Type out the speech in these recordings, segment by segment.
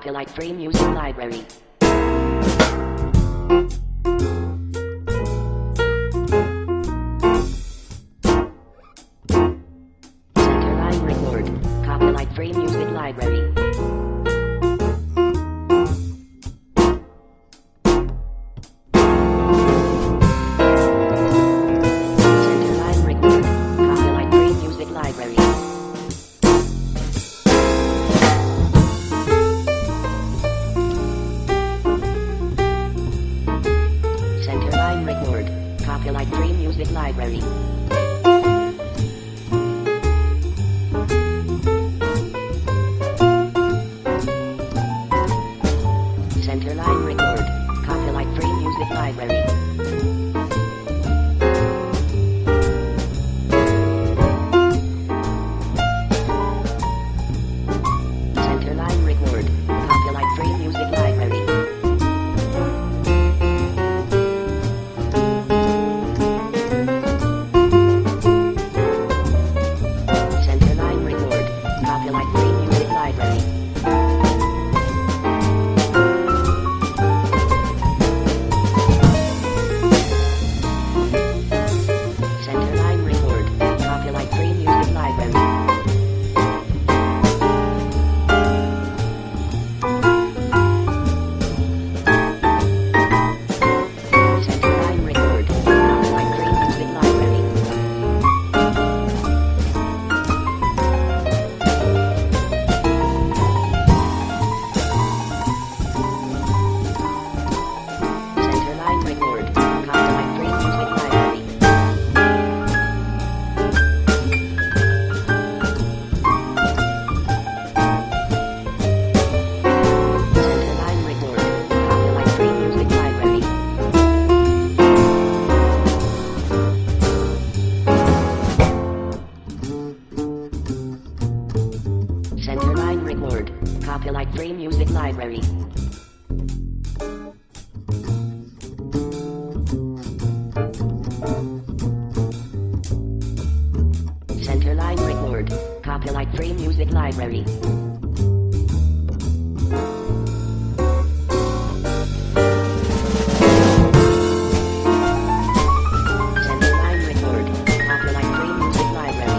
Copyright Free Music Library. Centerline Record. Copyright Free Music Library. Centerline Record. Copyright Free Music Library. Centerline Record. Copyright Free Music Library. Centerline Record. Copyright Free Music Library. Centerline Record. Copyright Free Music Library. Centerline Record. Copyright Free Music Library. Centerline Record. Copyright Free Music Library. Centerline Record. Copyright Free Music Library. Centerline Record. Copyright Free Music Library. Centerline Record. Copyright Free Music Library. Centerline Record. Copyright Free Music Library. Centerline Record. Copyright Free Music Library. Centerline Record. Copyright Free Music Library.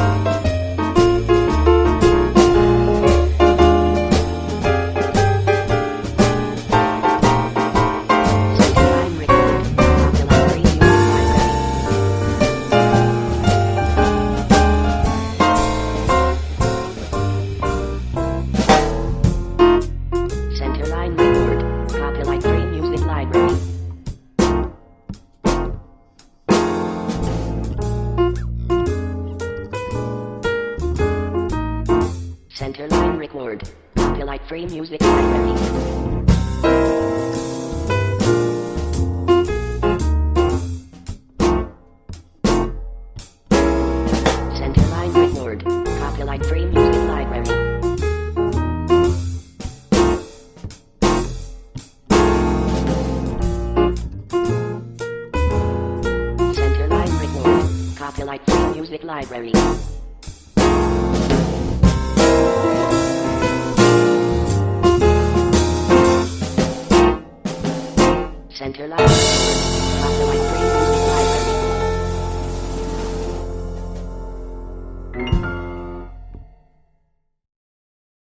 Centerline Record. Copyright Free Music Library. Centerline Record. Copyright Free Music Library. Centerline Record. Copyright Free Music Library. Centerline Record. Copyright Free Music Library. Centerline Record. Copyright Free Music Library. Centerline Record. Copyright